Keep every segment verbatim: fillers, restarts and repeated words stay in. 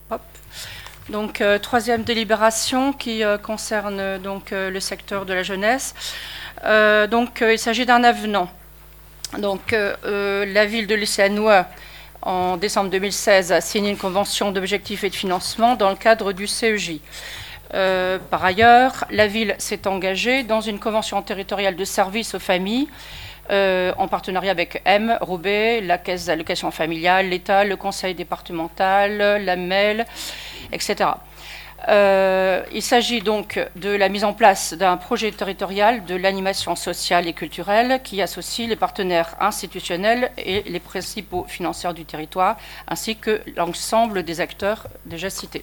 hop. Donc, euh, troisième délibération qui euh, concerne donc, euh, le secteur de la jeunesse. Euh, donc, euh, il s'agit d'un avenant. Donc, euh, euh, la ville de Lys-la-Noix, en décembre deux mille seize, a signé une convention d'objectifs et de financement dans le cadre du C E J. Euh, par ailleurs, la ville s'est engagée dans une convention territoriale de services aux familles euh, en partenariat avec M, Roubaix, la Caisse d'allocation familiale, l'État, le Conseil départemental, la M E L, et cetera. Euh, il s'agit donc de la mise en place d'un projet territorial de l'animation sociale et culturelle qui associe les partenaires institutionnels et les principaux financeurs du territoire, ainsi que l'ensemble des acteurs déjà cités.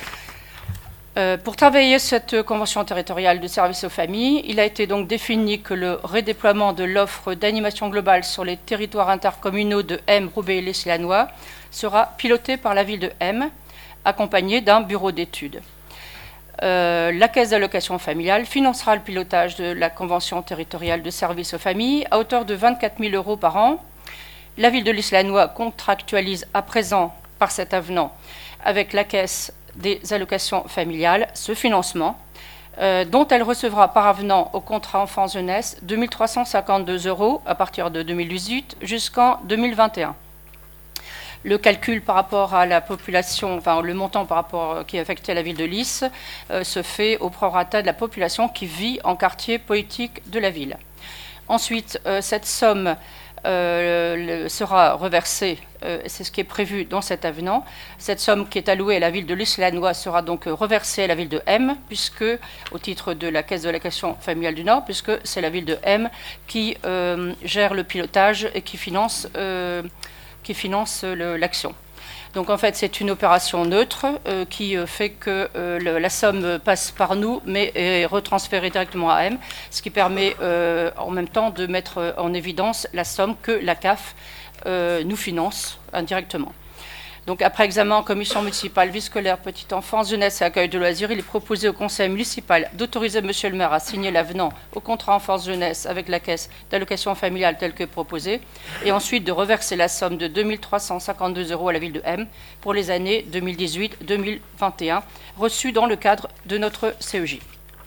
Euh, pour travailler cette convention territoriale de services aux familles, il a été donc défini que le redéploiement de l'offre d'animation globale sur les territoires intercommunaux de M, Roubaix et Lys-la-Noix sera piloté par la ville de M, accompagné d'un bureau d'études. Euh, la Caisse d'allocation familiale financera le pilotage de la convention territoriale de services aux familles à hauteur de vingt-quatre mille euros par an. La ville de Lys-la-Noix contractualise à présent par cet avenant avec la Caisse des allocations familiales ce financement, euh, dont elle recevra par avenant au contrat enfance-jeunesse deux mille trois cent cinquante-deux euros à partir de deux mille dix-huit jusqu'en deux mille vingt et un. Le calcul par rapport à la population, enfin le montant par rapport qui est affecté à la ville de Lys, euh, se fait au prorata de la population qui vit en quartier politique de la ville. Ensuite, euh, cette somme euh, le, sera reversée, euh, c'est ce qui est prévu dans cet avenant. Cette somme qui est allouée à la ville de Lys-la-Noix sera donc reversée à la ville de M, puisque, au titre de la Caisse de l'allocation familiale du Nord, puisque c'est la ville de M qui euh, gère le pilotage et qui finance euh, qui finance l'action. Donc en fait, c'est une opération neutre euh, qui fait que euh, le, la somme passe par nous, mais est retransférée directement à M, ce qui permet euh, en même temps de mettre en évidence la somme que la C A F euh, nous finance indirectement. Donc après examen en commission municipale vie scolaire, petite enfance, jeunesse et accueil de loisirs, il est proposé au conseil municipal d'autoriser monsieur le maire à signer l'avenant au contrat enfance-jeunesse avec la caisse d'allocation familiale tel que proposé, et ensuite de reverser la somme de deux mille trois cent cinquante-deux euros à la ville de M pour les années deux mille dix-huit deux mille vingt et un, reçues dans le cadre de notre C E J.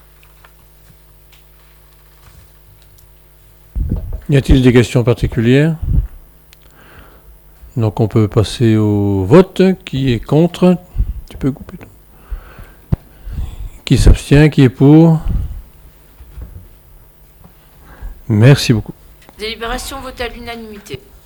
Y a-t-il des questions particulières ? Donc on peut passer au vote. Qui est contre? Tu peux couper. Qui s'abstient? Qui est pour? Merci beaucoup. Délibération votée à l'unanimité.